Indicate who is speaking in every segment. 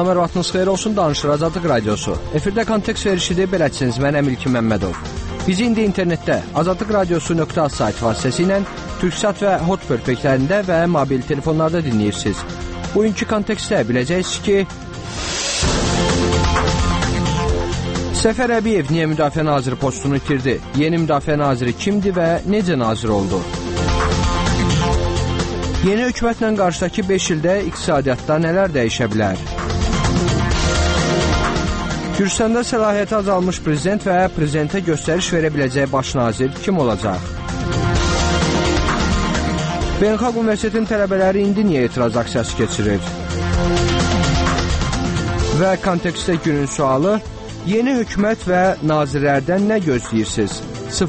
Speaker 1: Salamlar, vaxtınız xeyir olsun, danışır Azadlıq Radiosu. Efirdə kontekst verişidir, beləcəsiniz, mən İlkin Məmmədov. Bizi indi internetdə azadlıqradiosu.az sayt vasitəsilə Türksat və Hotbird bəklərində və mobil telefonlarda dinləyirsiniz. Bugünkü kontekstdə biləcəksiniz ki, Səfər Əbiyev niyə Müdafiə Naziri postunu itirdi? Yeni Müdafiə Naziri kimdir və necə nazir oldu? Yeni hökumətlə qarşıdakı 5 ildə iqtisadiyyatda nələr dəyişə bilər? Gürcüstanda səlahiyyəti azalmış prezident və prezidentə göstəriş verə biləcək baş nazir kim olacaq? Beynəlxalq Universitetin tələbələri indi niyə etiraz aksiyası keçirir? Və kontekstdə günün sualı, yeni hökumət və nazirlərdən nə gözləyirsiniz?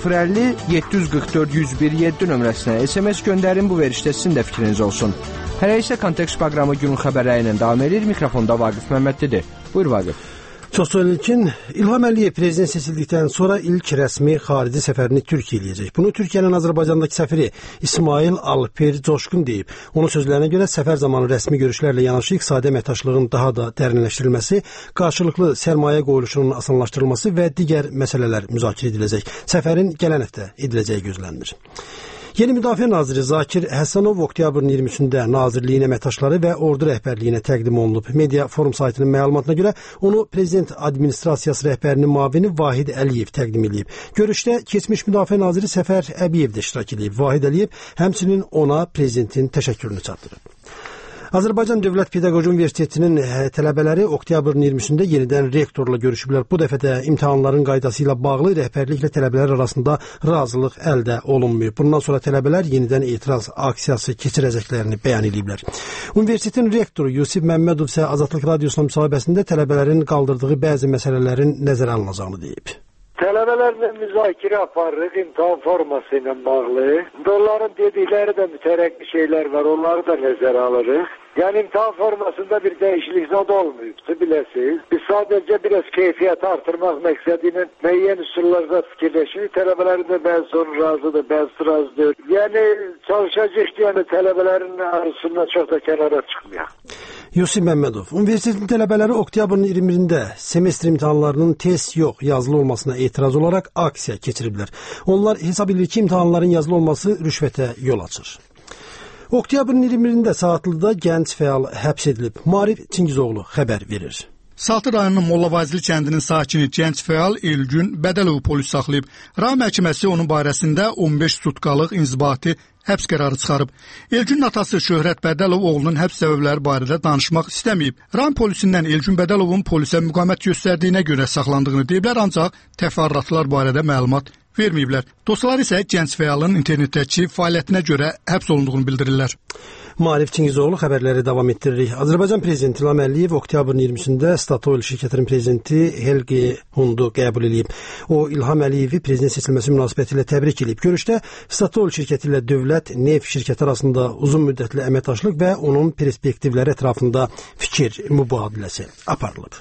Speaker 1: 050-744-101-7 nömrəsinə SMS göndərin, bu verişdə sizin də fikriniz olsun. Hələ isə kontekst proqramı günün xəbərləri ilə davam edir. Mikrofonda Vaqif Məmmədlidir. Buyur Vaqif.
Speaker 2: Çox sağ olun İlkin. İlham Əliyev prezident seçildikdən sonra ilk rəsmi xarici səfərini Türkiyə eləyəcək. Bunu Türkiyənin Azərbaycandakı səfiri İsmail Alper Coşqun deyib. Onun sözlərinə görə səfər zamanı rəsmi görüşlərlə yanaşı iqtisadi əməkdaşlığın daha da dərinləşdirilməsi, qarşılıqlı sərmayə qoyuluşunun asanlaşdırılması və digər məsələlər müzakirə ediləcək. Səfərin gələn həftə ediləcəyi gözlənilir. Yeni Müdafiə Naziri Zakir Həsənov oktyabrın 23-də nazirliyin əməkdaşları və ordu rəhbərliyinə təqdim olunub. Media Forum saytının məlumatına görə onu prezident administrasiyası rəhbərinin müavini Vahid Əliyev təqdim edib. Görüşdə keçmiş Müdafiə Naziri Səfər Əbiyev də iştirak edib. Vahid Əliyev həmçinin ona prezidentin təşəkkürünü çatdırıb. Azərbaycan Dövlət Pedaqoji Universitetinin tələbələri oktyabrın 23-də yenidən rektorla görüşüblər. Bu dəfə də imtahanların qaydası ilə bağlı rəhbərliklə tələbələr arasında razılıq əldə olunmuyor. Bundan sonra tələbələr yenidən etiraz aksiyası keçirəcəklərini bəyan ediblər. Universitetin rektoru Yusif Məmmədov isə Azadlıq Radiosuna müsahibəsində tələbələrin qaldırdığı bəzi məsələlərin nəzərə alınacağını deyib.
Speaker 3: Tələbələrlə müzakirə aparırıq imtahan forması ilə bağlı. Onların dedikləri də mütərəqqi şeylər var, onları da nəzərə alırıq. Yəni imtahan formasında bir dəyişiklik zad olmayıbdır, biləsiniz. Biz sadəcə biraz keyfiyyəti artırmaq məqsədi ilə müəyyən üsullarda fikirləşirik. Tələbələrin də bəzisi onun razıdır, bəzisi razıdır. Yəni çalışacaq ki, tələbələrin arasından çox da kənara çıxmayaq.
Speaker 2: Yusif Məmmədov, universitetin tələbələri oktyabrın 21-də semestr imtahanlarının test yox, yazılı olmasına etiraz olaraq aksiya keçiriblər. Onlar hesab edir ki, imtahanların yazılı olması rüşvətə yol açır. Oktyabrın 21-də Saatlıda gənc fəal həbs edilib. Maarif Çingizoğlu xəbər verir.
Speaker 4: Saatlı rayonunun Mollavazili kəndinin sakini gənc fəal Elgün Bədəlovu polis saxlayıb. Rayon məhkəməsi onun barəsində 15 sutkalıq inzibati həbs qərarı çıxarıb. Elgünün atası Şöhrət Bədəlov oğlunun həbs səbəbləri barədə danışmaq istəməyib. Rayon polisindən Elgün Bədəlovun polisə müqavimət göstərdiyinə görə saxlandığını deyiblər, ancaq təfərrüatlar barədə məlumat verməyiblər. Dostlar isə gənc fəalın internetdəki fəaliyyətinə görə həbs olunduğunu bildirirlər.
Speaker 2: Maarif Çingizoğlu xəbərləri davam etdiririk. Azərbaycan prezidenti İlham Əliyev oktyabrın 20-sində Statoil şirkətinin prezidenti Helgi Hundu qəbul edib. O, İlham Əliyevi prezident seçilməsi münasibətilə təbrik edib. Görüşdə Statoil şirkəti ilə dövlət neft şirkəti arasında uzun müddətli əməkdaşlıq və onun perspektivləri ətrafında fikir mübadiləsi aparılıb.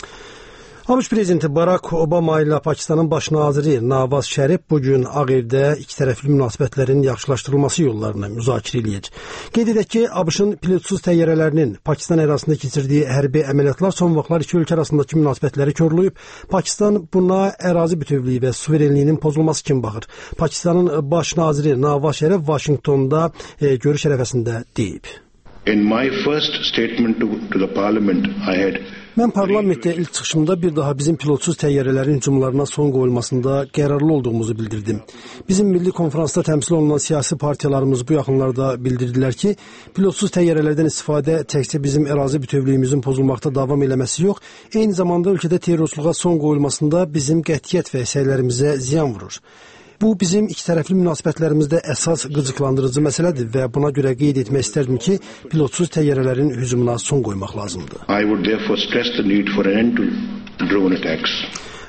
Speaker 2: ABŞ prezidenti Barack Obama ilə Pakistanın baş naziri Nawaz Şərif bugün Ağ Evdə ikitərəfli münasibətlərin yaxşılaşdırılması yollarını müzakirə eləyir. Qeyd edək ki, ABŞ-ın pilotsuz təyyarələrinin Pakistan ərazisində keçirdiyi hərbi əməliyyatlar son vaxtlar iki ölkə arasındakı münasibətləri korlayıb. Pakistan buna ərazi bütövlüyü və suverenliyinin pozulması kimi baxır. Pakistanın baş naziri Nawaz Şərif Vaşinqtonda görüş ərəfəsində deyib.
Speaker 5: In my first statement to the parliament, I had
Speaker 2: Mən parlamentdə ilk çıxışımda bir daha bizim pilotsuz təyyarələrin hücumlarına son qoyulmasında qərarlı olduğumuzu bildirdim. Bizim milli konferansda təmsil olunan siyasi partiyalarımız bu yaxınlarda bildirdilər ki, pilotsuz təyyarələrdən istifadə təkcə bizim ərazi bütövlüyümüzün pozulmaqda davam eləməsi yox, eyni zamanda ölkədə terrorçuluğa son qoyulmasında bizim qətiyyət və səylərimizə ziyan vurur. Bu, bizim ikitərəfli münasibətlərimizdə əsas qıcıqlandırıcı məsələdir və buna görə qeyd etmək istərdim ki, pilotsuz təyyarələrin hücumuna son qoymaq lazımdır.
Speaker 5: I would therefore stress the need for an end to drone attacks.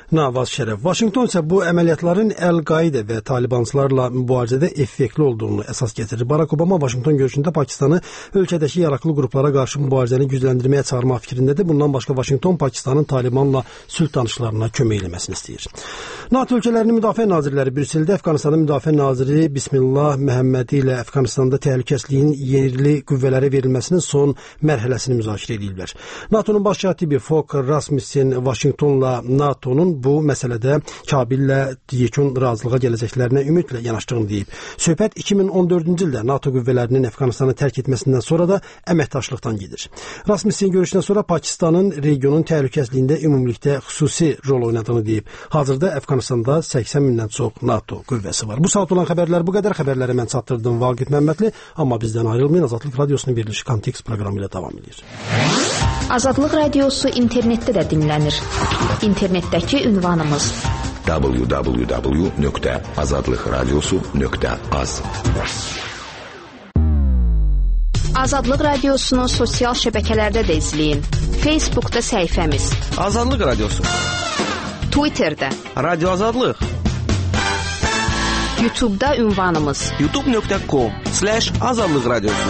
Speaker 2: Navaz Şərəf. Vaşinqton isə bu əməliyyatların Əl-Qaida və Talibançılarla mübarizədə effektli olduğunu əsas gətirir. Barack Obama Vaşinqton görüşündə Pakistanı ölkədəki yaraqlı qruplara qarşı mübarizəni gücləndirməyə çağırmaq fikrindədir. Bundan başqa Vaşinqton Pakistanın Talibanla sülh danışıqlarına kömək etməsini istəyir. NATO ölkələrinin müdafiə nazirləri Brüsseldə Əfqanistanın müdafiə naziri Bismillah Məhəmmədi ilə Əfqanistanda təhlükəsizliyin yerli qüvvələrə verilməsinin son mərhələsini müzakirə edirlər. NATO'nun baş katibi Fogh Rasmussen Vaşinqtonla NATO'nun bu məsələdə Kabillə yekun razılığa gələcəklərinə ümidlə yanaşdığını deyib. Söhbət 2014-cü ildə NATO qüvvələrinin Əfqanistanı tərk etməsindən sonra da əməkdaşlıqdan gedir. Rasmussen görüşdən sonra Pakistanın regionun təhlükəsizliyində ümumilikdə xüsusi rol oynadığını deyib. Hazırda Əfqanistanda 80 mindən çox NATO qüvvəsi var. Bu saat olan xəbərlər bu qədər. Xəbərləri mən çatdırdım Vaqif Məmmədli. Amma bizdən ayrılmayın. Azadlıq Radiosunun verilişi Kontekst proqramı ilə davam edir.
Speaker 6: Azadlıq Radiosu internetdə də dinlənir. İnternetdəki ünvanımız www.azadlıqradiosu.az. Azadlıq Radiosunu sosial şəbəkələrdə də izləyin. Facebookda səhifəmiz
Speaker 1: Azadlıq Radiosu,
Speaker 6: Twitterdə
Speaker 1: Radio Azadlıq,
Speaker 6: YouTube'da ünvanımız
Speaker 1: youtube.com/Azadlıq Radiosu.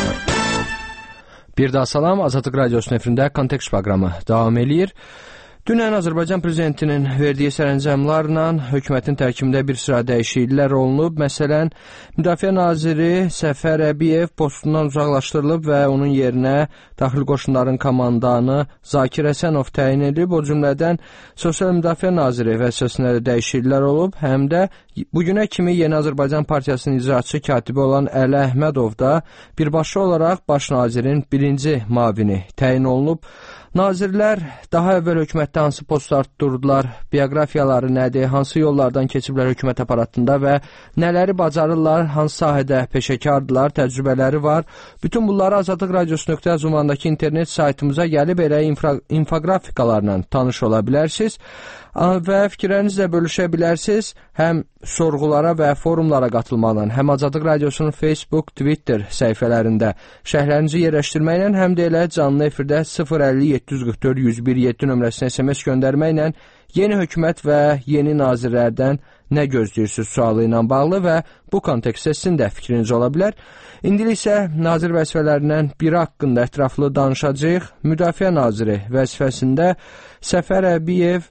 Speaker 1: Bir daha salam, Azadlıq Radiosunun efirində Kontekst proqramı davam eləyir. Dünən Azərbaycan prezidentinin verdiyi sərəncamlarla hökumətin tərkibində bir sıra dəyişikliklər olunub. Məsələn, Müdafiə naziri Səfər Əbiyev postundan uzaqlaşdırılıb və onun yerinə daxili qoşunların komandanı Zakir Həsənov təyin edilib. O cümlədən Sosial Müdafiə naziri vəzifəsində də dəyişikliklər olub. Həm də bugünə kimi Yeni Azərbaycan Partiyasının icraçı katibi olan Əli Əhmədov da birbaşa olaraq baş nazirin birinci mavini təyin olunub. Nazirlər daha əvvəl hökumətdə hansı postlar tuturdular, bioqrafiyaları nədir, hansı yollardan keçiblər hökumət aparatında və nələri bacarırlar, hansı sahədə peşəkardırlar, təcrübələri var. Bütün bunları Azadlıq Radiosu.az ünvanındakı internet saytımıza gəlib elə infografikalarla tanış ola bilərsiniz və fikirlərinizlə bölüşə bilərsiniz. Həm sorğulara və forumlara qatılmaqla, həm Azadlıq Radiosunun Facebook, Twitter səhifələrində şərhlərinizi yerləşdirməklə, həm də elə canlı efirdə 050-744-101-7 nömrəsinə SMS göndərməklə yeni hökumət və yeni nazirlərdən nə gözləyirsiniz sualı ilə bağlı və bu kontekstdə sizin də fikriniz ola bilər. İndi isə nazir vəzifələrindən biri haqqında ətraflı danışacağıq. Müdafiə naziri vəzifəsində Səfər Əbiyev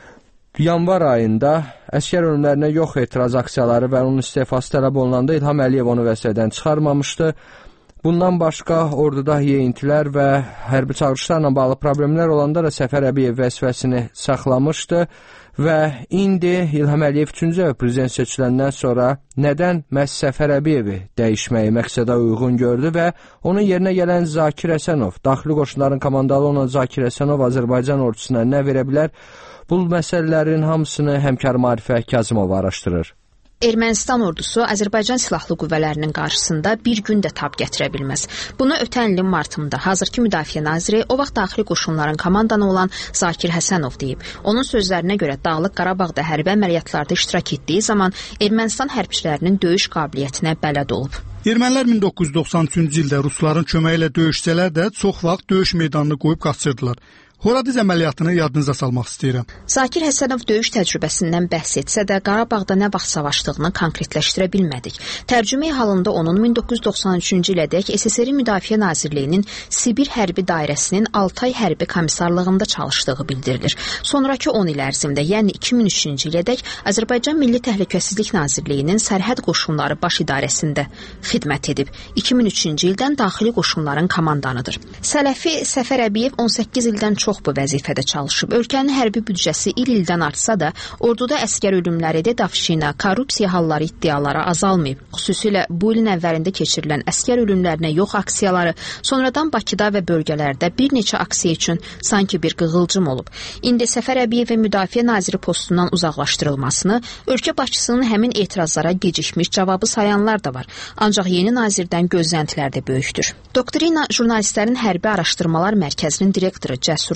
Speaker 1: yanvar ayında əskər ölümlərinə yox etiraz aksiyaları və onun istefası tələb olunanda İlham Əliyev onu vəzifədən çıxarmamışdı. Bundan başqa orduda yeyintilər və hərbi çağırışlarla bağlı problemlər olanda da Səfər Əbiyev vəzifəsini saxlamışdı və indi İlham Əliyev 3-cü dəfə prezident seçiləndən sonra nədən məhz Səfər Əbiyevi dəyişməyi məqsədə uyğun gördü və onun yerinə gələn Zakir Həsənov, daxili qoşunların komandalı olan Zakir Həsənov Azərbaycan ordusuna nə verə bilər? Bu məsələlərin hamısını həmkarım Arifə Kazımov araşdırır.
Speaker 6: Ermənistan ordusu Azərbaycan silahlı qüvvələrinin qarşısında bir gün də tab gətirə bilməz. Bunu ötən ilin martında hazırki müdafiə naziri, o vaxt daxili qoşunların komandanı olan Zakir Həsənov deyib. Onun sözlərinə görə Dağlıq Qarabağda hərbi əməliyyatlarda iştirak etdiyi zaman Ermənistan hərbçilərinin döyüş qabiliyyətinə bələd olub.
Speaker 4: Ermənilər 1993-cü ildə rusların köməyi ilə döyüşsələr də çox vaxt döyüş meydanını qoyub qaçırdılar. Horadiz əməliyyatını yadınıza salmaq istəyirəm.
Speaker 6: Zakir Həsənov döyüş təcrübəsindən bəhs etsə də Qarabağda nə vaxt savaşdığını konkretləşdirə bilmədik. Tərcümə halında onun 1993-cü ilədək SSR Müdafiə Nazirliyinin Sibir hərbi dairəsinin Altay hərbi komissarlığında çalışdığı bildirilir. Sonrakı 10 il ərzində, yəni 2003-cü ilədək Azərbaycan Milli Təhlükəsizlik Nazirliyinin Sərhəd Qoşunları Baş İdarəsində xidmət edib. 2003-cü ildən daxili qoşunların komandanıdır. Sələfi Səfər Əbiyev 18 ildən çox bu vəzifədə çalışıb. Ölkənin hərbi büdcəsi il-ildən artsa da, orduda əskər ölümləri, dedafşina, korrupsiya halları iddiaları azalmayıb. Xüsusilə bu ilin əvvəlində keçirilən əskər ölümlərinə yox aksiyaları, sonradan Bakıda və bölgələrdə bir neçə aksiya üçün sanki bir qığılcım olub. İndi Səfər Əbiyevin müdafiə naziri postundan uzaqlaşdırılmasını ölkə başçısının həmin etirazlara gecikmiş cavabı sayanlar da var. Ancaq yeni nazirdən gözləntilər də böyükdür. Doktrina Jurnalistlərin Hərbi Araşdırmalar Mərkəzinin direktoru Cəsur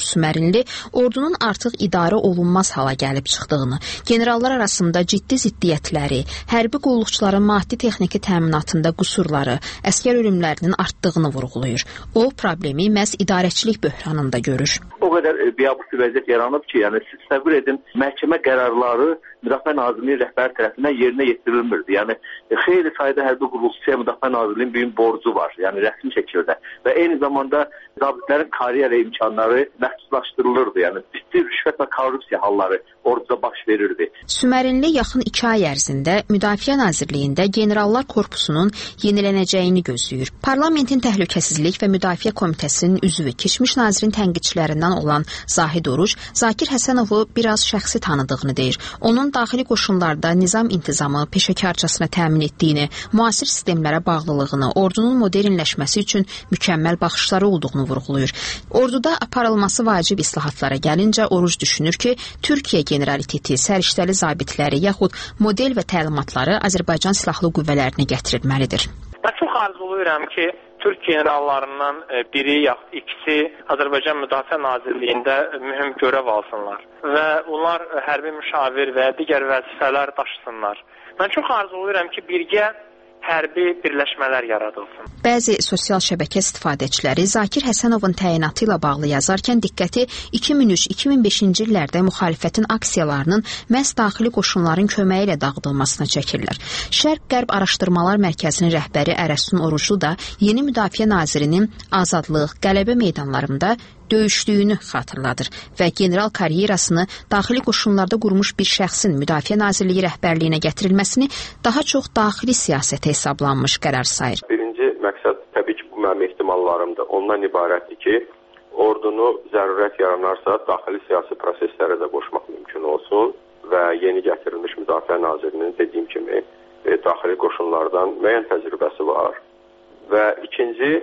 Speaker 6: Sümərinli ordunun artıq idarə olunmaz hala gəlib çıxdığını, generallar arasında ciddi ziddiyyətləri, hərbi qulluqçuların maddi-texniki təminatında qüsurları, əskər ölümlərinin artdığını vurğulayır. O, problemi məhz idarəçilik böhranında görür.
Speaker 7: O qədər biabır bir vəziyyət yaranıb ki, yəni siz təsəvvür edin, məhkəmə qərarları Müdafiə Nazirliyi rəhbəri tərəfindən yerinə yetirilmirdi. Yəni xeyli sayda hərbi qulluqçuya Müdafiə Nazirliyinin böyük borcu var, yəni rəsmi şəkildə və eyni zamanda zabitlərin karyera imkanları məhdudlaşdırılırdı. Yəni ciddi rüşvət və korrupsiya halları orduda baş verirdi.
Speaker 6: Sümərinli yaxın 2 ay ərzində Müdafiə Nazirliyində Generallar Korpusunun yenilənəcəyini gözləyir. Parlamentin Təhlükəsizlik və Müdafiə Komitəsinin üzvü, keçmiş nazirin tənqidçilərindən olan Zahid Oruç, Zakir Həsənovu biraz şəxsi tanıdığını deyir. Onun daxili qoşunlarda nizam intizamı peşəkarcasına təmin etdiyini, müasir sistemlərə bağlılığını, ordunun modernləşməsi üçün mükəmməl baxışları olduğunu vurğulayır. Orduda aparılması vacib islahatlara gəlincə Oruç düşünür ki, Türkiyə generaliteti, səriştəli zabitləri yaxud model və təlimatları Azərbaycan Silahlı Qüvvələrinə gətirilməlidir.
Speaker 8: Mən çox arzulayıram ki, Türk generallarından biri yaxud ikisi Azərbaycan Müdafiə Nazirliyində mühüm görev alsınlar və onlar hərbi müşavir və digər vəzifələr daşısınlar. Mən çox arzulayıram ki, birgə hərbi birləşmələr yaradılsın.
Speaker 6: Bəzi sosial şəbəkə istifadəçiləri Zakir Həsənovun təyinatı ilə bağlı yazarkən diqqəti 2003-2005-ci illərdə müxalifətin aksiyalarının məhz daxili qoşunların köməyi ilə dağıdılmasına çəkirlər. Şərq-Qərb Araşdırmalar Mərkəzinin rəhbəri Ərəstun Oruclu da yeni Müdafiə Nazirinin Azadlıq, Qələbə meydanlarında döyüşdüyünü xatırladır və general karyerasını daxili qoşunlarda qurmuş bir şəxsin Müdafiə Nazirliyi rəhbərliyinə gətirilməsini daha çox daxili siyasətə hesablanmış qərar sayır.
Speaker 9: Birinci məqsəd təbii ki, bu mənim ehtimallarımdır. Ondan ibarətdir ki, ordunu zərurət yaranarsa daxili siyasi proseslərə də qoşmaq mümkün olsun və yeni gətirilmiş Müdafiə Nazirinin dediyim kimi daxili qoşunlardan müəyyən təcrübəsi var. Və ikinci,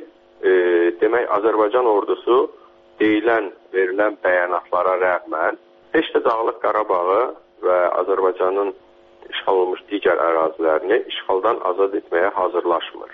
Speaker 9: demək Azərbaycan ordusu deyilən, verilən bəyanatlara rəğmən heç də Dağlıq Qarabağı və Azərbaycanın işğal olmuş digər ərazilərini işğaldan azad etməyə hazırlaşmır.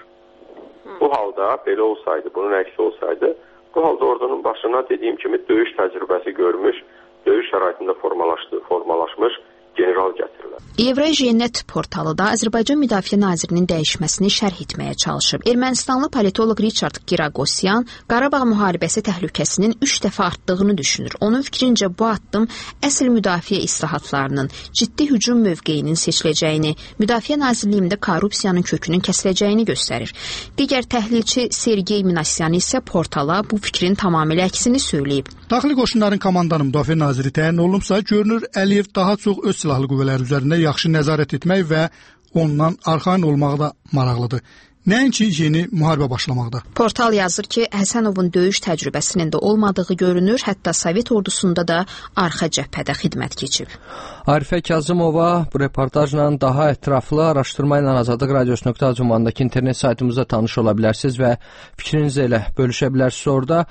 Speaker 9: Bu halda belə olsaydı, bunun əksi olsaydı, bu halda ordunun başına dediyim kimi döyüş təcrübəsi görmüş, döyüş şəraitində formalaşmış general gətirirlər.
Speaker 6: Evrasiya.net portalı da Azərbaycan Müdafiə Nazirinin dəyişməsini şərh etməyə çalışıb. Ermənistanlı politoloq Richard Giragosyan Qarabağ müharibəsi təhlükəsinin 3 dəfə artdığını düşünür. Onun fikrincə bu addım əsl müdafiə islahatlarının, ciddi hücum mövqeyinin seçiləcəyini, Müdafiə Nazirliyində korrupsiyanın kökünün kəsiləcəyini göstərir. Digər təhlilçi Sergey Minasyan isə portala bu fikrin tamamilə əksini söyləyib.
Speaker 4: Daxili qoşunların komandanı Müdafiə Naziri təyin olunubsa, görünür Əliyev daha çox öz silahlı qüvvələr üzərində yaxşı nəzarət etmək və ondan arxayın olmağı da maraqlıdır. Nəinki yeni müharibə başlamaqda.
Speaker 6: Portal yazır ki, Həsənovun döyüş təcrübəsinin də olmadığı görünür, hətta Sovet ordusunda da arxa cəbhədə xidmət keçib.
Speaker 1: Arifə Kazımova bu reportajla daha ətraflı araşdırma ilə Azadlıq Radiosu.az ünvanındakı internet saytımızda tanış ola bilərsiniz və fikrinizi ilə bölüşə bilərsiniz orada.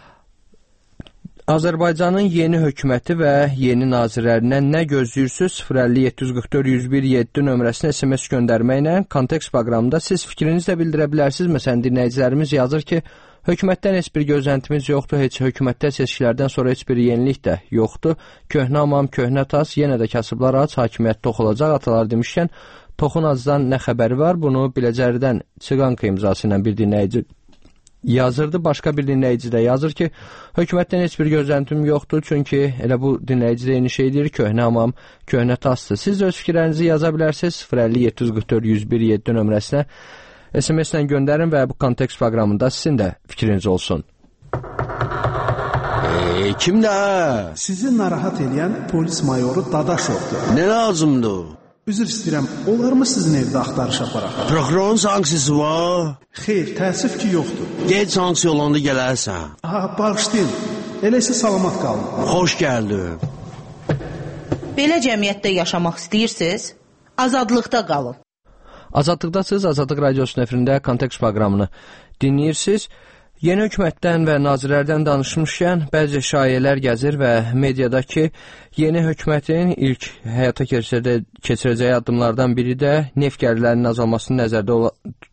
Speaker 1: Azərbaycanın yeni hökuməti və yeni nazirlərindən nə gözləyirsiniz? 050-744-101-7 nömrəsinə SMS göndərməklə kontekst proqramında siz fikrinizi də bildirə bilərsiniz. Məsələn, dinləyicilərimiz yazır ki, hökumətdən heç bir gözləntimiz yoxdur, heç hökumətdə seçkilərdən sonra heç bir yenilik də yoxdur. Köhnə amam, köhnə tas, yenə də kasıblar aç, hakimiyyət tox olacaq. Atalar demişkən, toxun acdan nə xəbəri var? Bunu Biləcəridən Siqanka imzası ilə bir dinləyici yazırdı. Başqa bir dinləyici də yazır ki, hökumətdən heç bir gözləntim yoxdur, çünki elə bu dinləyici də eyni şey deyir, köhnə amam, köhnə tasdır. Siz öz fikirlərinizi yaza bilərsiniz 050-744-101-7 nömrəsinə SMS-lə göndərin və bu kontekst proqramında sizin də fikriniz olsun.
Speaker 10: Kimdə?
Speaker 11: Sizi narahat edən polis mayoru Dadaşovdur.
Speaker 10: Nə lazımdır?
Speaker 11: Üzr istəyirəm, olar mı sizin evdə axtarış aparaq?
Speaker 10: Prokurorun sanksiyası var?
Speaker 11: Xeyr, təəssüf ki, yoxdur.
Speaker 10: Gec sanksiya olanda gələrsən.
Speaker 11: Bağışlayın, elə isə salamat qalın.
Speaker 10: Xoş gəldin.
Speaker 12: Belə cəmiyyətdə yaşamaq istəyirsiniz? Azadlıqda qalın.
Speaker 1: Azadlıqdasınız, Azadlıq Radiosunun efirində kontekst proqramını dinləyirsiniz. Yeni hökumətdən və nazirlərdən danışmışkən bəzi şayələr gəzir və mediadakı yeni hökumətin ilk həyata keçirəcəyi addımlardan biri də neft gəlirlərinin azalmasını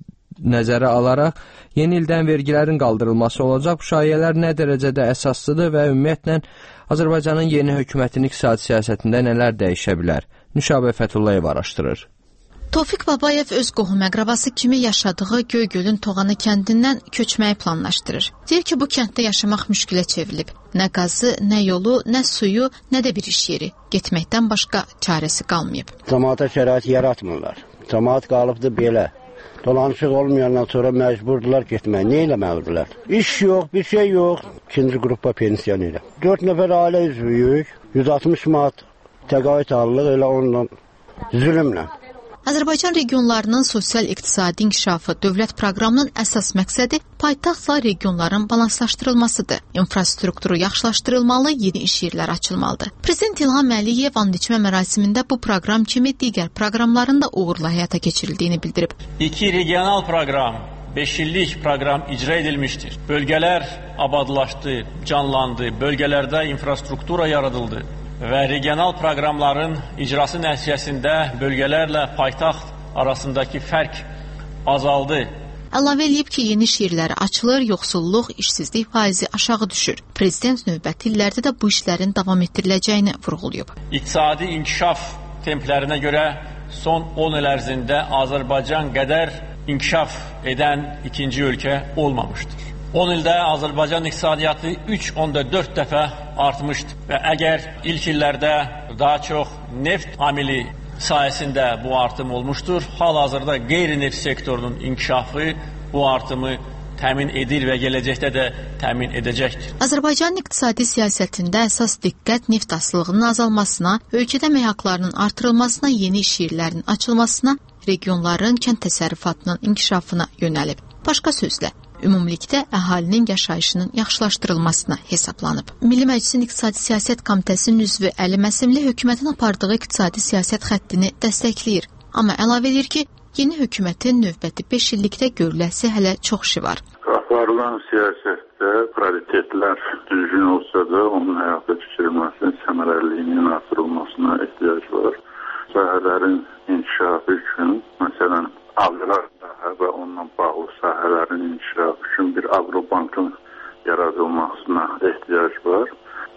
Speaker 1: nəzərə alaraq yeni ildən vergilərin qaldırılması olacaq. Bu şayələr nə dərəcədə əsaslıdır və ümumiyyətlə Azərbaycanın yeni hökumətinin iqtisadi siyasətində nələr dəyişə bilər? Nüşabə Fəthullayev araşdırır.
Speaker 13: Tofiq Babayev öz qohum-əqrabası kimi yaşadığı Göygölün Toğanı kəndindən köçməyi planlaşdırır. Deyir ki, bu kənddə yaşamaq müşkülə çevrilib. Nə qazı, nə yolu, nə suyu, nə də bir iş yeri. Getməkdən başqa çarəsi qalmayıb.
Speaker 14: Cəmaata şərait yaratmırlar. Cəmaat qalıbdı belə. Dolanışıq olmayandan sonra məcburdular getməyə. Nə eləməlidirlər? İş yox, bir şey yox. İkinci qrupa pensiyanıyla. 4 nəfər ailə üzvüyük. 160 manat təqaüd alırıq elə onunla zülmlə.
Speaker 13: Azərbaycan regionlarının sosial-iqtisadi inkişafı dövlət proqramının əsas məqsədi paytaxtla regionların balanslaşdırılmasıdır. İnfrastrukturu yaxşılaşdırılmalı, yeni iş yerləri açılmalıdır. Prezident İlham Əliyev and içmə mərasimində bu proqram kimi digər proqramların da uğurla həyata keçirildiyini bildirib.
Speaker 15: 2 regional proqram, 5 illik proqram icra edilmişdir. Bölgələr abadlaşdı, canlandı, bölgələrdə infrastruktura yaradıldı. Və regional proqramların icrası nəticəsində bölgələrlə paytaxt arasındakı fərq azaldı.
Speaker 13: Əlavə eləyib ki, yeni iş yerləri açılır, yoxsulluq, işsizlik faizi aşağı düşür. Prezident növbəti illərdə də bu işlərin davam etdiriləcəyini vurğulayıb.
Speaker 15: İqtisadi inkişaf templərinə görə son 10 il ərzində Azərbaycan qədər inkişaf edən ikinci ölkə olmamışdır. 10 ildə Azərbaycan iqtisadiyyatı 3.4 dəfə artmışdır və əgər ilk illərdə daha çox neft amili sayəsində bu artım olmuşdur, hal-hazırda qeyri-neft sektorunun inkişafı bu artımı təmin edir və gələcəkdə də təmin edəcəkdir.
Speaker 13: Azərbaycanın iqtisadi siyasətində əsas diqqət neft asılılığının azalmasına, ölkədə əmək haqlarının artırılmasına, yeni iş yerlərinin açılmasına, regionların kənd təsərrüfatının inkişafına yönəlib. Başqa sözlə, ümumilikdə əhalinin yaşayışının yaxşılaşdırılmasına hesablanıb. Milli Məclisin İqtisadi Siyasət Komitəsinin üzvü Əli Məsimli hökumətin apardığı iqtisadi siyasət xəttini dəstəkləyir. Amma əlavə edir ki, yeni hökumətin növbəti 5 illikdə görüləsi hələ çox işi var.
Speaker 16: Aparılan siyasətdə prioritetlər düzgün olsa da, onun həyata keçirilməsinin səmərəliliyinin artırılmasına ehtiyac var. Sahələrin inkişafı üçün, məsələn, agrar və onunla bağlı sahələrin inkişafı üçün bir agrobankın yaradılmasına ehtiyac var.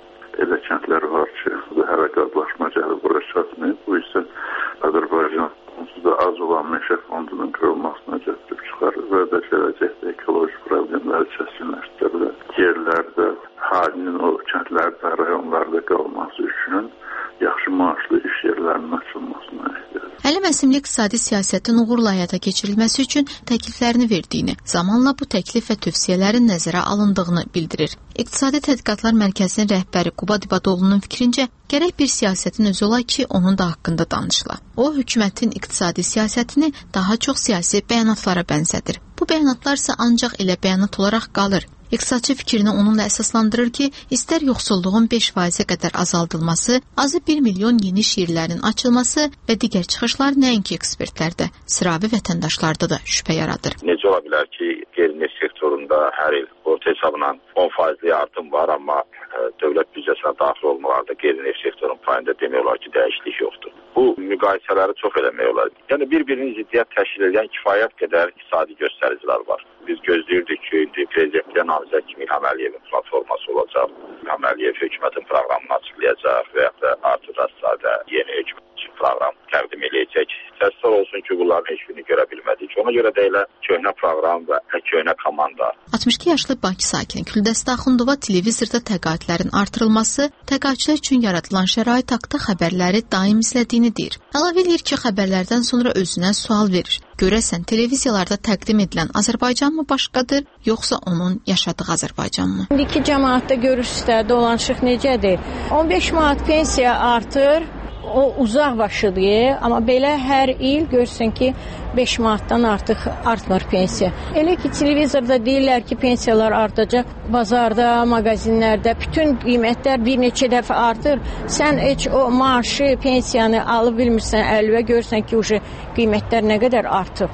Speaker 16: Elə kəndlər var ki, bu hərəkatlaşma gəlib bura çatmayıb. Bu isə Azərbaycan da az olan meşə fondunun qırılmasına gətirib çıxarır və də gələcəkdə ekoloji problemləri çətinləşdirə bilər. Yerlərdə halinin o kəndlərdə, rayonlarda qalması üçün yaxşı maaşlı iş yerlərinin açılmasına ehtiyac.
Speaker 13: Əli Məsimli iqtisadi siyasətin uğurla həyata keçirilməsi üçün təkliflərini verdiyini, zamanla bu təklif və tövsiyələrin nəzərə alındığını bildirir. İqtisadi Tədqiqatlar Mərkəzinin rəhbəri Quba Dibadoğlu'nun fikrincə, gərək bir siyasətin özü ola ki, onun da haqqında danışıla. O, hökumətin iqtisadi siyasətini daha çox siyasi bəyanatlara bənzədir. Bu bəyanatlar isə ancaq elə bəyanat olaraq qalır. İqtisadçı fikrini onunla əsaslandırır ki, istər yoxsulluğun 5%-ə qədər azaldılması, azı 1 milyon yeni iş yerlərinin açılması və digər çıxışlar nəinki ekspertlərdə, sıravi vətəndaşlarda da şübhə yaradır.
Speaker 17: Necə ola bilər ki, qeyri-neft sektorunda hər il orta hesabla 10%-lik artım var, amma dövlət büdcəsinə daxil olmalarda qeyri-neft sektorun payında demək olar ki, dəyişiklik yoxdur. Bu müqayisələri çox eləmək olar. Yəni bir-birinin ziddiyyət təşkil edən kifayət qədər iqtisadi göstəricilər var. Biz gözləyirdik ki, prezidentliyə namizəd kimi İlham Əliyevin platforması olacaq. İlham Əliyev hökumətin proqramını açıqlayacaq və ya da artıq sadə yeni hökumət üçün proqram təqdim edəcək. Təəssüf olsun ki, bunların heç birini görə bilmədik. Ona görə də elə köhnə proqram və köhnə komanda.
Speaker 13: 62 yaşlı Bakı sakini Küldəstə Axundova televizorda təqaüdlərin artırılması, təqaüdçülər üçün yaradılan şərait haqqında xəbərləri daim izlədiyini deyir. Əlavə edir ki, xəbərlərdən sonra özünə sual verir. Görəsən, televiziyalarda təqdim edilən Azərbaycan mı başqadır, yoxsa onun yaşadığı Azərbaycan mı?
Speaker 18: İndiki cəmaatda görürsüzdə dolanışıq necədir? 15 manat pensiya artır, o uzaq başıdır, amma belə hər il görürsən ki, 5 manatdan artıq artmır pensiya. Elə ki, televizorda deyirlər ki, pensiyalar artacaq, bazarda, mağazinlərdə bütün qiymətlər bir neçə dəfə artır. Sən heç o maaşı, pensiyanı alıb bilmirsən, əlvə görürsən ki, qiymətlər nə qədər artıb.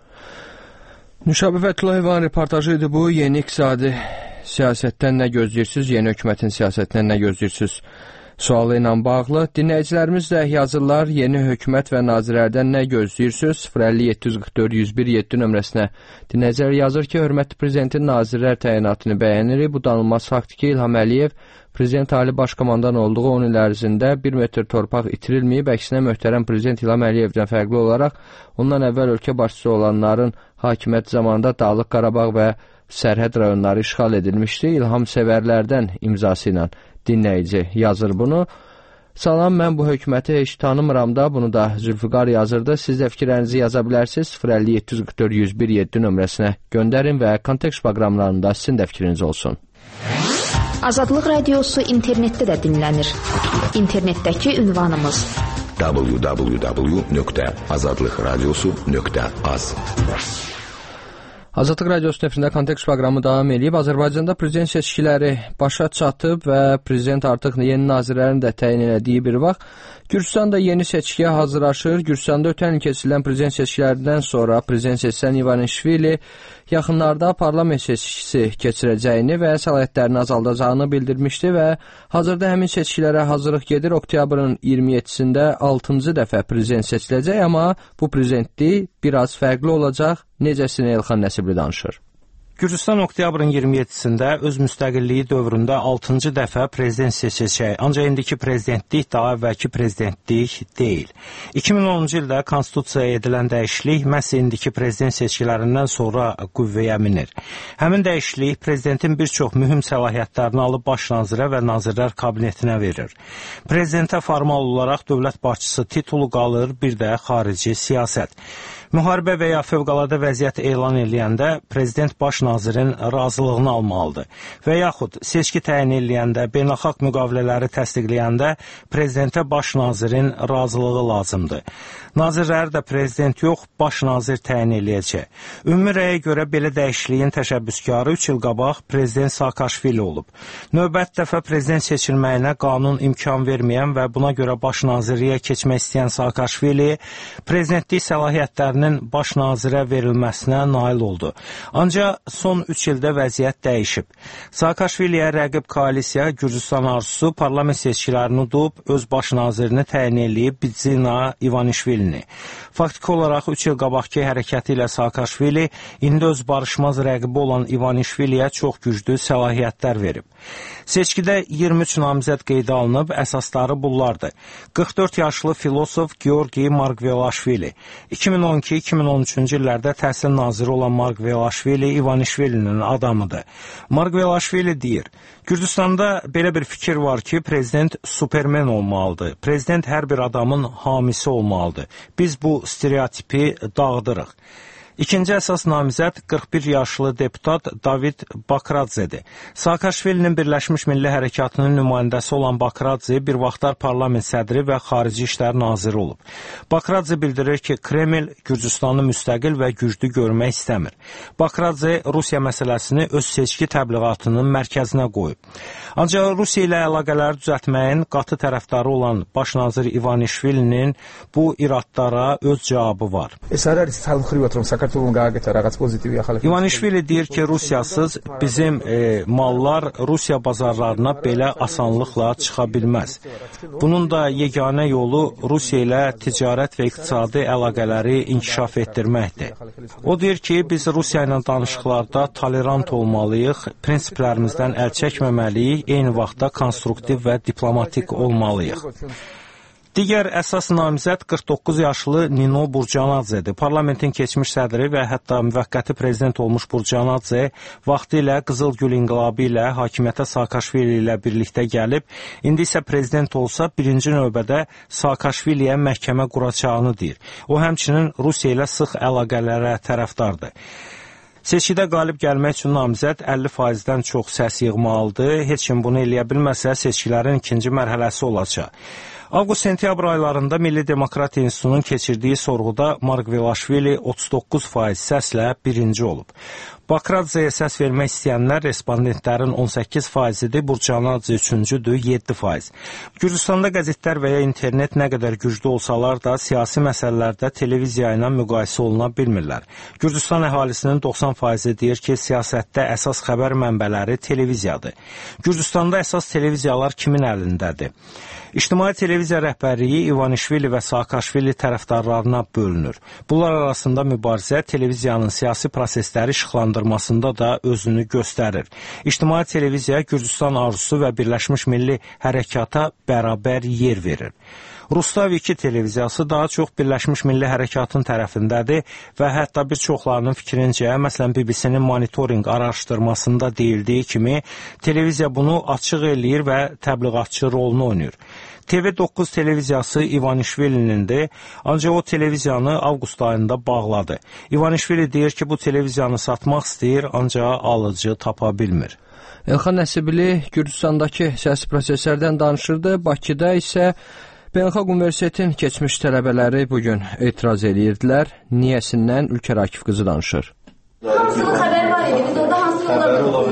Speaker 1: Nüşabə Fəthullayevanın reportajı idi bu. Yeni iqtisadi siyasətdən nə gözləyirsiniz, yeni hökumətin siyasətindən nə gözləyirsiniz? Sualı ilə bağlı dinləyicilərimiz də yazırlar. Yeni hökumət və nazirlərdən nə gözləyirsiniz? 050-744-101-7 nömrəsinə dinləyicilər yazır ki, hörmətli prezidentin nazirlər təyinatını bəyənirik. Bu danılmaz faktdır ki, İlham Əliyev prezident Ali Başkomandan olduğu 10 il ərzində 1 metr torpaq itirilməyib. Əksinə möhtərəm prezident İlham Əliyevdən fərqli olaraq ondan əvvəl ölkə başçısı olanların hakimiyyət zamanında Dağlıq Qarabağ və sərhəd rayonları işğal edilmişdi. İlham sevərlərdən imzası ilə dinləyici yazır bunu. Salam, mən bu hökuməti heç tanımıram da, bunu da Zülfüqar yazırdı. Siz də fikirlərinizi yaza bilərsiniz. 050-744-101-7 nömrəsinə göndərin və kontekst proqramlarında sizin də fikriniz olsun.
Speaker 6: Azadlıq Radiosu internetdə də dinlənir. İnternetdəki ünvanımız
Speaker 19: www.azadlıqradiosu.az.
Speaker 1: Azadlıq Radiosu nefrində kontekst proqramı davam edib. Azərbaycanda prezident seçkiləri başa çatıb və prezident artıq yeni nazirlərin də təyin elədiyi bir vaxt Gürcistan da yeni seçkiyə hazırlaşır. Gürcistanda ötən il keçirilən prezident seçkilərindən sonra prezident seçilən İvanişvili yaxınlarda parlament seçkisi keçirəcəyini və səlahiyyətlərini azaldacağını bildirmişdi və hazırda həmin seçkilərə hazırlıq gedir. Oktyabrın 27-sində 6-cı dəfə prezident seçiləcək, amma bu prezidentlik biraz fərqli olacaq. Necəsinə Elxan Nəsibli danışır.
Speaker 20: Gürcistan oktyabrın 27-sində öz müstəqilliyi dövründə 6-cı dəfə prezident seçiləcək. Ancaq indiki prezidentlik daha əvvəlki prezidentlik deyil. 2010-cu ildə konstitusiyaya edilən dəyişiklik məhz indiki prezident seçkilərindən sonra qüvvəyə minir. Həmin dəyişiklik prezidentin bir çox mühüm səlahiyyətlərini alıb baş nazirə və nazirlər kabinetinə verir. Prezidentə formal olaraq dövlət başçısı titulu qalır, bir də xarici siyasət. Müharibə və ya fövqəladə vəziyyət elan edəndə prezident baş nazirin razılığını almalıdır və yaxud seçki təyin edəndə, beynəlxalq müqavilələri təsdiqləyəndə prezidentə baş nazirin razılığı lazımdır. Nazirləri də prezident yox, baş nazir təyin edəcək. Ümumi rəyə görə belə dəyişikliyin təşəbbüskarı 3 il qabaq prezident Saakaşvili olub. Növbəti dəfə prezident seçilməyinə qanun imkan verməyən və buna görə baş nazirliyə keçmək istəyən Saakaşvili prezidentlik səlahiyyətlərinin baş nazirə verilməsinə nail oldu. Ancaq son 3 ildə vəziyyət dəyişib. Saakaşviliyə rəqib koalisiya Gürcistan arzusu parlament seçkilərini udub, öz baş nazirini təyin edib Bidzina İvanişvilini. Faktiki olaraq 3 il qabaqki hərəkəti ilə Saakaşvili indi öz barışmaz rəqibi olan İvanişviliyə çox güclü səlahiyyətlər verib. Seçkidə 23 namizəd qeydə alınıb, əsasları bunlardır. 44 yaşlı filosof Georgi Margvelaşvili, 2012-2013-cü illərdə təhsil naziri olan Margvelaşvili İvanişvilinin adamıdır. Margvelaşvili deyir, Gürcistanda belə bir fikir var ki, prezident supermen olmalıdır. Prezident hər bir adamın hamisi olmalıdır. Biz bu stereotipi dağıdırıq. İkinci əsas namizəd 41 yaşlı deputat David Bakradzedir. Saakaşvilinin Birləşmiş Milli Hərəkatının nümayəndəsi olan Bakradze bir vaxtlar parlament sədri və xarici işlər naziri olub. Bakradze bildirir ki, Kreml Gürcistanı müstəqil və güclü görmək istəmir. Bakradze Rusiya məsələsini öz seçki təbliğatının mərkəzinə qoyub. Ancaq Rusiya ilə əlaqələri düzəltməyin qatı tərəfdarı olan baş nazir İvanişvilinin bu iradlara öz cavabı var. İvanişvili deyir ki, Rusiyasız bizim mallar Rusiya bazarlarına belə asanlıqla çıxa bilməz. Bunun da yeganə yolu Rusiya ilə ticarət və iqtisadi əlaqələri inkişaf etdirməkdir. O deyir ki, biz Rusiya ilə danışıqlarda tolerant olmalıyıq, prinsiplərimizdən əl çəkməməliyik, eyni vaxtda konstruktiv və diplomatik olmalıyıq. Digər əsas namizəd 49 yaşlı Nino Burcanadzedir. Parlamentin keçmiş sədri və hətta müvəqqəti prezident olmuş Burcanadze vaxtı ilə Qızıl Gül inqilabı ilə hakimiyyətə Saakaşvili ilə birlikdə gəlib, indi isə prezident olsa birinci növbədə Saakaşviliyə məhkəmə quracağını deyir. O həmçinin Rusiya ilə sıx əlaqələrə tərəfdardır. Seçkidə qalib gəlmək üçün namizəd 50%-dən çox səs yığmalıdır. Heç kim bunu eləyə bilməsə, seçkilərin ikinci mərhələsi olacaq. Avqust-sentyabr aylarında Milli Demokratiya İnstitutunun keçirdiyi sorğuda Marqvelaşvili 39% səslə birinci olub. Bakradzeyə səs vermək istəyənlər respondentlərin 18%-dir, Burçanadze üçüncüdür, 7%. Gürcüstanda qəzetlər və ya internet nə qədər güclü olsalar da siyasi məsələlərdə televiziya ilə müqayisə oluna bilmirlər. Gürcüstan əhalisinin 90%-i deyir ki, siyasətdə əsas xəbər mənbələri televiziyadır. Gürcüstanda əsas televiziyalar kimin əlindədir? İctimai televiziya rəhbərliyi İvanişvili və Saakaşvili tərəfdarlarına bölünür. Bunlar arasında mübarizə televiziyanın siyasi prosesləri işıqlandırmasında da özünü göstərir. İctimai televiziya Gürcüstan arzusu və Birləşmiş Milli Hərəkata bərabər yer verir. Rustav 2 televiziyası daha çox Birləşmiş Milli Hərəkatın tərəfindədir və hətta bir çoxlarının fikrincə, məsələn BBC-nin monitoring araşdırmasında deyildiyi kimi, televiziya bunu açıq eləyir və təbliğatçı rolunu oynayır. TV9 televiziyası İvanişvilinindir, ancaq o televiziyanı avqust ayında bağladı. İvanişvili deyir ki, bu televiziyanı satmaq istəyir, ancaq alıcı tapa bilmir.
Speaker 1: Elxan Nəsibli Gürcüstandakı siyasi proseslərdən danışırdı. Bakıda isə Beynəlxalq Universitetin keçmiş tələbələri bugün etiraz edirdilər. Niyəsindən Ülkər Akif qızı danışır.
Speaker 19: Hamısının xəbəri var idi. Biz orada hansını ola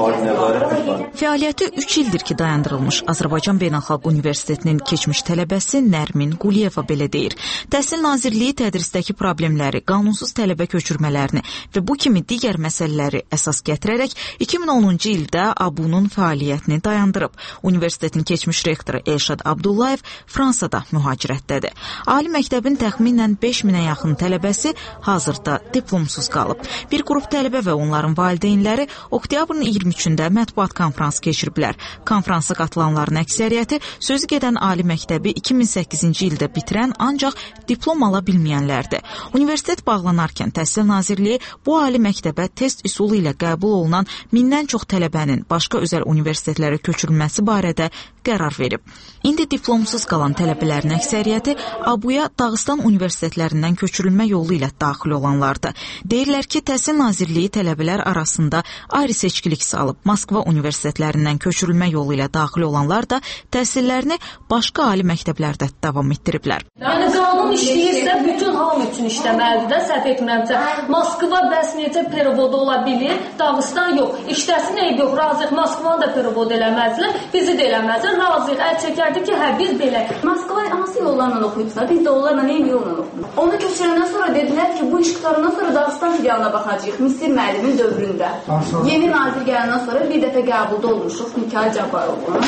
Speaker 19: bilər?
Speaker 21: Fəaliyyəti 3 ildir ki dayandırılmış Azərbaycan Beynəlxalq Universitetinin keçmiş tələbəsi Nərmin Quliyeva belə deyir. Təhsil Nazirliyi tədrisdəki problemləri, qanunsuz tələbə köçürmələrini və bu kimi digər məsələləri əsas gətirərək 2010-cu ildə ABU-nun fəaliyyətini dayandırıb. Universitetin keçmiş rektoru Elşad Abdullayev Fransada mühacirətdədir. Ali məktəbin təxminən 5000-ə yaxın tələbəsi hazırda diplomsuz qalıb. Bir qrup tələbə və onların valideynləri oktyabrın 23-də mətbuat konfransı keçiriblər. Konfransa qatılanların əksəriyyəti sözü gedən ali məktəbi 2008-ci ildə bitirən, ancaq diplom ala bilməyənlərdir. Universitet bağlanarkən Təhsil Nazirliyi bu ali məktəbə test üsulu ilə qəbul olunan 1000-dən çox tələbənin başqa özəl universitetlərə köçürülməsi barədə qərar verib. İndi diplomsuz qalan tələbələrin əksəriyyəti ABU-ya Dağıstan universitetlərindən köçürülmə yolu ilə daxil olanlardır. Deyirlər ki, Təhsil Nazirliyi tələbələr arasında ayrı seçkilik salıb. Moskva universitetlərindən köçürülmə yolu ilə daxil olanlar da təhsillərini başqa ali məktəblərdə davam etdiriblər.
Speaker 19: Yəni qanun işləyirsə bütün hamı üçün işləməlidir də, səhv etmirəmsə. Moskva bəs necə perivodu ola bilir? Dağıstan yox. İşləsin eyb yox. Razıyıq. Moskvanı da perivod eləməzlər, bizi də eləməzlər. Razıyıq. Əl çəkərdi ki, hə biz belə.
Speaker 22: Moskva hansı yollarla oxuyubsa, biz də onlarla eyni yolla oxuyuruq. Onu köçürəndən sonra dedilər ki, bu iş qutarandan sonra Dağıstan filialına baxacağıq. Misir müəllimin dövründə. Yeni nazir gələndən sonra bir dəfə qəbulda olmuşuq Mikayıl Cabbarovla.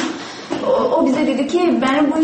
Speaker 22: O bizə dedi ki, mənim bu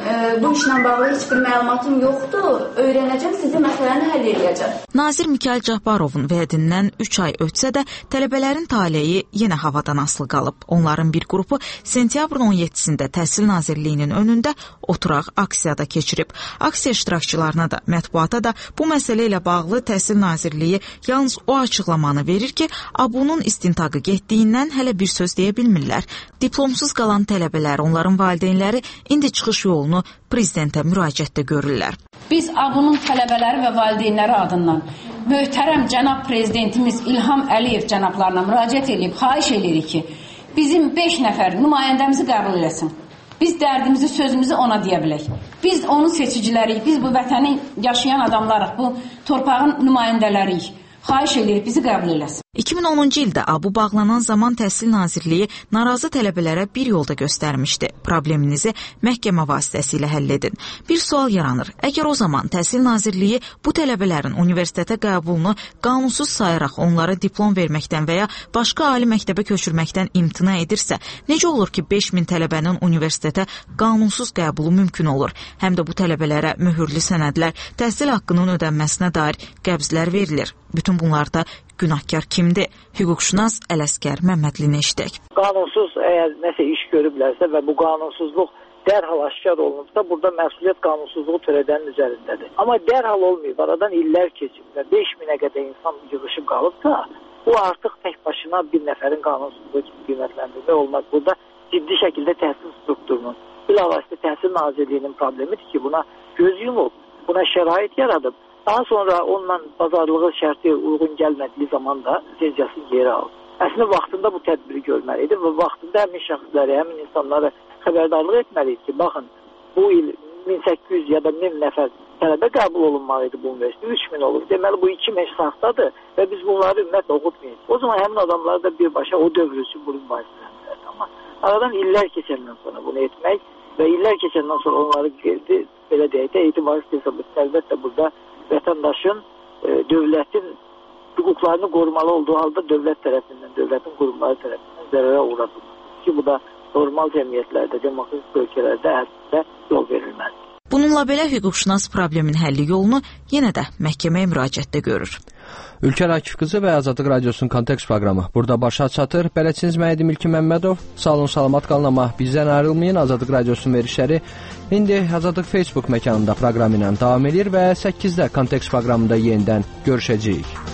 Speaker 22: işlə bağlı heç bir məlumatım yoxdur, öyrənəcəm, sizi məsələni həll edəcəm.
Speaker 21: Nazir Mikayıl Cabbarovun vədindən 3 ay ötsə də tələbələrin taleyi yenə havadan asılı qalıb. Onların bir qrupu sentyabrın 17-sində Təhsil Nazirliyinin önündə oturaq aksiyada keçirib. Aksiya iştirakçılarına da, mətbuata da bu məsələ ilə bağlı Təhsil Nazirliyi yalnız o açıqlamanı verir ki, ABU-nun istintaqı getdiyindən hələ bir söz deyə bilmirlər. Diplomsuz qalan tələbələr, onların valideynləri indi çıxış yolunu prezidentə müraciətdə görürlər.
Speaker 23: Biz ABU-nun tələbələri və valideynləri adından möhtərəm cənab prezidentimiz İlham Əliyev cənablarına müraciət edib, xahiş edirik ki, bizim 5 nəfər nümayəndəmizi qəbul eləsin. Biz dərdimizi, sözümüzü ona deyə bilək. Biz onun seçiciləriyik, biz bu vətəni yaşayan adamlarıq, bu torpağın nümayəndələriyik. Xahiş edirik, bizi qəbul eləsin.
Speaker 21: 2010-cu ildə ABU bağlanan zaman Təhsil Nazirliyi narazı tələbələrə bir yolda göstərmişdi. Probleminizi məhkəmə vasitəsilə həll edin. Bir sual yaranır. Əgər o zaman Təhsil Nazirliyi bu tələbələrin universitetə qəbulunu qanunsuz sayaraq onlara diplom verməkdən və ya başqa ali məktəbə köçürməkdən imtina edirsə, necə olur ki, 5000 tələbənin universitetə qanunsuz qəbulu mümkün olur? Həm də bu tələbələrə möhürlü sənədlər, təhsil haqqının ödənməsinə dair qəbzlər verilir. Bütün bunlarda günahkar kimdir? Hüquqşünas Ələsgər Məmmədlini eşidək.
Speaker 24: Qanunsuz əgər nəsə iş görüblərsə və bu qanunsuzluq dərhal aşkar olunubsa, burada məsuliyyət qanunsuzluğu törədənin üzərindədir. Amma dərhal olmayıb, aradan illər keçib və 5000-ə qədər insan yığışıb qalıbsa, bu artıq tək başına bir nəfərin qanunsuzluğu kimi qiymətləndirmək olmaz. Burada ciddi şəkildə təhsil strukturunun, bilavasitə Təhsil Nazirliyinin problemidir ki, buna göz yumub, buna şərait yaradıb. Daha sonra onunla bazarlığı şərti uyğun gəlmədiyi zaman da tezcəsi geri alır. Əslində vaxtında bu tədbiri görməlidir və vaxtında həmin şəxsləri, həmin insanlara xəbərdarlıq etməliyik ki, baxın, bu il 1800 ya da 1000 nəfər tələbə qəbul olunmalı idi bu universitetə. 3000 olur. Deməli bu 2000 saxtadır və biz bunları ümumiyyətlə oxutmayız. O zaman həmin adamlar da birbaşa o dövr üçün bunu mübahisələndirər. Amma aradan illər keçəndən sonra bunu etmək və illər keçəndən sonra onları belə deyək də etibarsız hesab etmək, əlbəttə burada vətəndaşın, dövlətin hüquqlarını qorumalı olduğu halda dövlət tərəfindən, dövlətin qurumları tərəfindən zərərə uğratılması ki, bu da normal cəmiyyətlərdə, demokratik ölkələrdə əslində yol verilməlidir.
Speaker 21: Bununla belə hüquqşünas problemin həlli yolunu yenə də məhkəməyə müraciətdə görür.
Speaker 1: Ülkər Akif qızı və Azadlıq Radiosunun Kontekst proqramı burada başa çatır. Bələdçiniz mən idim İlkin Məmmədov. Sağ olun, salamat qalın, amma bizdən ayrılmayın. Azadlıq Radiosunun verişləri indi Azadlıq Facebook məkanında proqramı ilə davam edir və 8-də Kontekst proqramında yenidən görüşəcəyik.